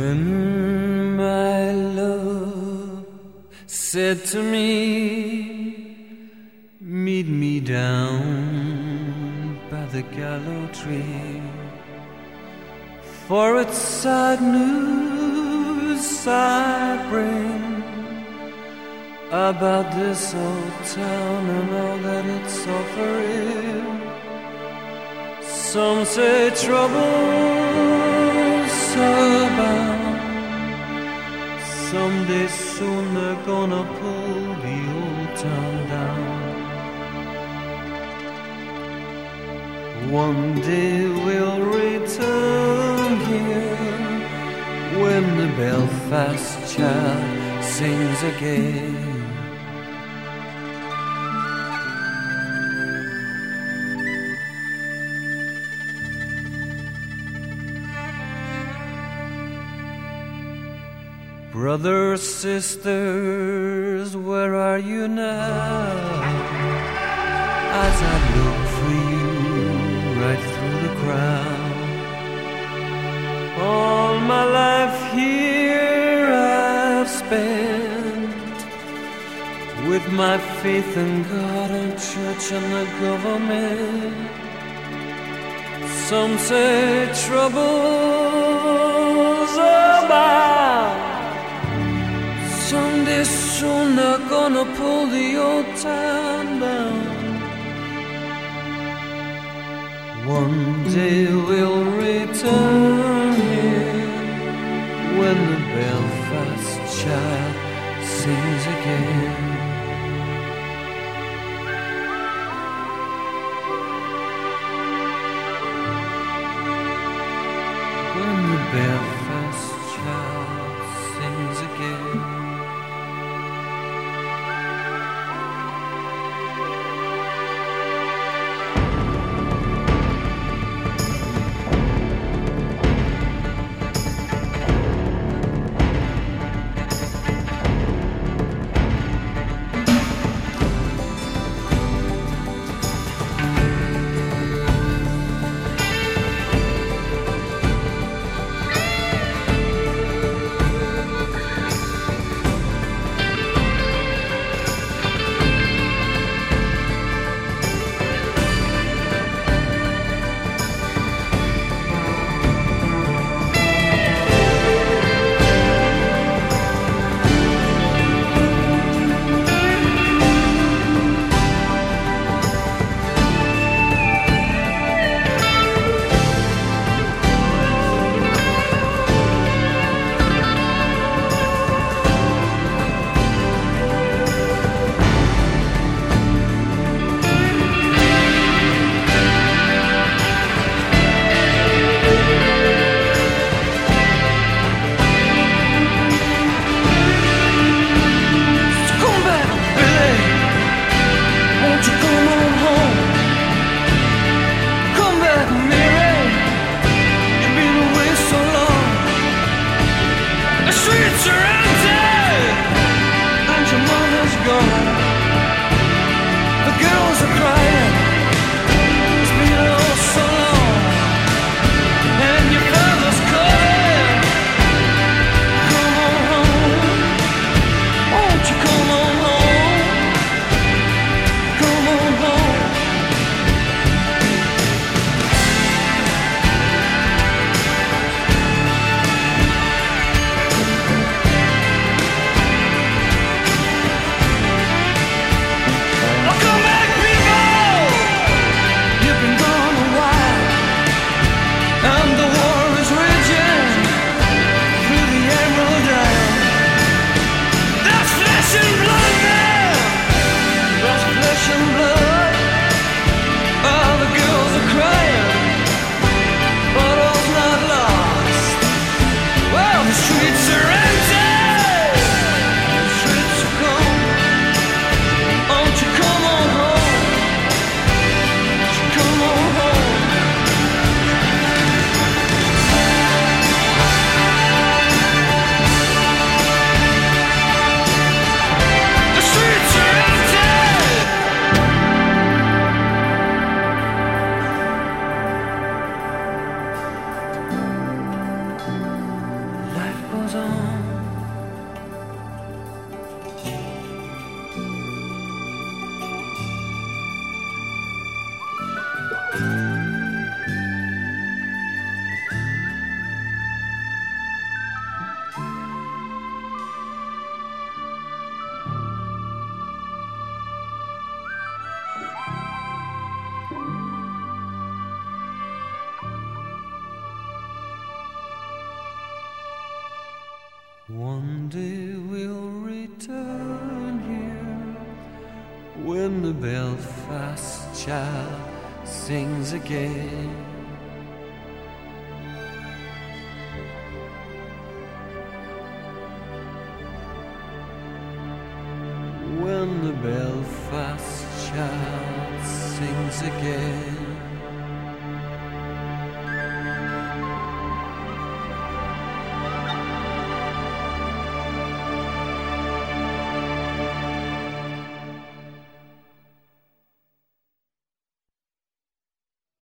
When my love said to me, meet me down by the gallows tree, for it's sad news I bring about this old town and all that it's offering. Some say trouble's abound. Someday soon they're gonna pull the old town down. One day we'll return here when the Belfast child sings again. Brothers, sisters, where are you now? As I look for you right through the crowd. All my life here I've spent with my faith in God and church and the government. Some say trouble's abound. Someday soon they're gonna pull the old town down. One day we'll return here when the Belfast child sings again. When the Belfast child sings again. goes on. One day we'll return here when the Belfast child sings again. When the Belfast child sings again.